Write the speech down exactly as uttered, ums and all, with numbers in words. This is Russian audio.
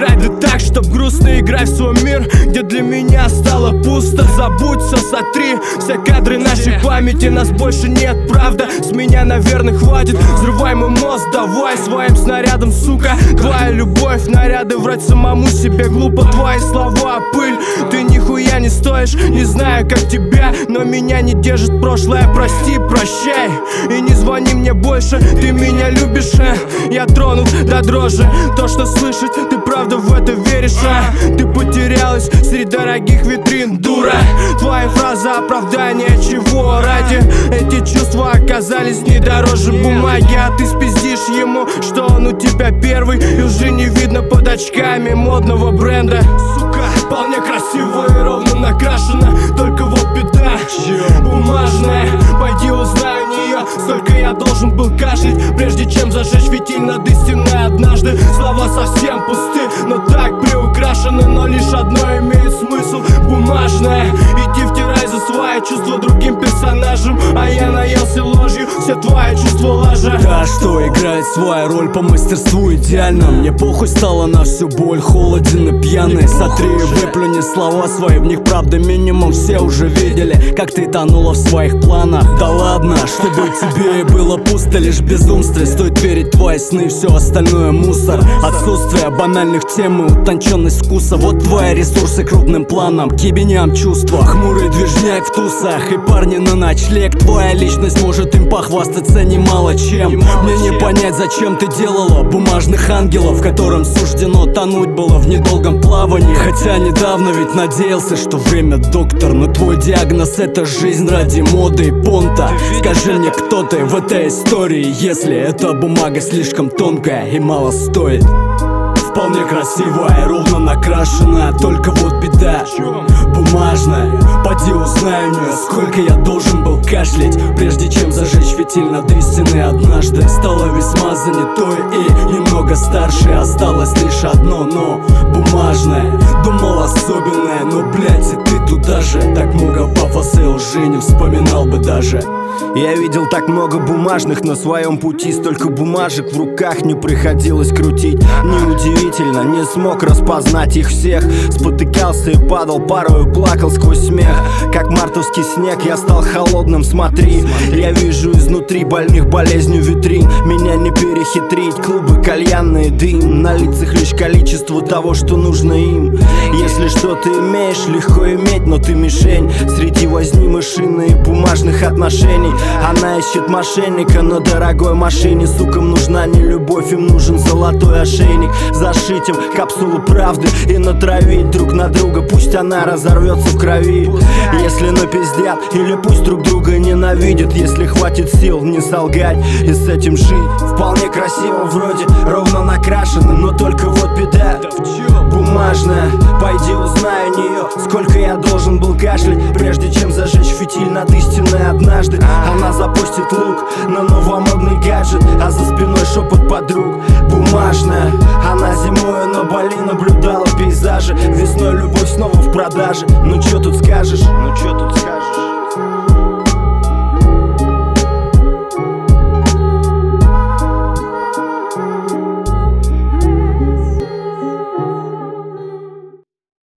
играй, да так, чтоб грустно играй в свой мир, где для меня стало пусто. Забудь все, сотри все кадры нашей памяти, нас больше нет, правда, с меня, наверное, хватит. Взрывай мой мозг, давай своим снарядом, сука. Твоя любовь, наряды, врать самому себе глупо. Твои слова, пыль, ты нихуя не стоишь. Не знаю, как тебя, но меня не держит прошлое. Прости, прощай и не звони мне больше. Ты меня любишь, а? Я тронут до дрожи. То, что слышать, ты правда в это веришь, а? Ты потерялась среди дорогих витрин, дура. Твои фразы оправдания, чего ради? Эти чувства оказались не дороже бумаги. А ты спиздишь ему, что он у тебя первый, и уже не видно под очками модного бренда. Сука, вполне красиво и ровно накрашена, только вот беда бумажная. Пойди узнай у нее, сколько я должен был кашлять, прежде чем зажечь фитиль над истиной однажды. Слова совсем пусты, но так приукрашены, но лишь одно имеет смысл: бумажная. Иди втирай за свои чувства другим персонажем, а я наелся ложью, все твои чувства лажа. Да, что играет свою роль по мастерству идеально. Мне похуй стало на всю боль, холоден и пьяный. Сотри и выплюни слова свои, в них правда минимум. Все уже видели, как ты тонула в своих планах. Да ладно, чтобы тебе и было пусто, лишь безумстве стоит верить в твои сны, все остальное мусор. Отсутствие банальных тем и утонченность вкуса, вот твои ресурсы крупным планом. К ебеням чувства, хмурый движняк в тусах и парни на ночлег. Твоя личность может им похвастаться немало чем. Мне не понять, зачем ты делала бумажных ангелов, которым суждено тонуть было в недолгом плавании. Хотя недавно ведь надеялся, что время доктор, но твой диагноз — это жизнь ради моды и понта. Скажи мне, кто ты в этой истории, если эта бумага слишком тонкая и мало стоит? Вполне красивая, ровно накрашенная, только вот беда бумажная. Поди узнай у нее, сколько я должен был кашлять, прежде чем зажечь фитиль над истиной однажды. Стала весьма занятой и немного старше, осталось лишь одно, но бумажное. Думал особенное, но блять, и ты туда же. Так много пафоса и лжи не вспоминал бы даже. Я видел так много бумажных на своем пути, столько бумажек в руках не приходилось крутить. Неудивительно, не смог распознать их всех. Спотыкался и падал, порою плакал сквозь смех. Как мартовский снег я стал холодным, смотри. Я вижу изнутри больных болезнью витрин. Меня не перехитрить, клубы, кальянные, дым. На лицах лишь количество того, что нужно им. Если что ты имеешь, легко иметь, но ты мишень среди возни мышиной и бумажных отношений. Она ищет мошенника на дорогой машине. Сукам нужна не любовь, им нужен золотой ошейник. Зашить им капсулу правды и натравить друг на друга. Пусть она разорвется в крови, если напиздят, или пусть друг друга ненавидят. Если хватит сил не солгать и с этим жить. Вполне красиво вроде, ровно накрашено, но только вот беда бумажная. Пойди узнай у нее, сколько я должен был кашлять, прежде чем зажечь фитиль над истиной однажды. Она запустит лук на новомодный гаджет, а за спиной шепот подруг. Бумажная. Она зимою на Бали наблюдала пейзажи. Весной любовь снова в продаже. Ну чё тут скажешь?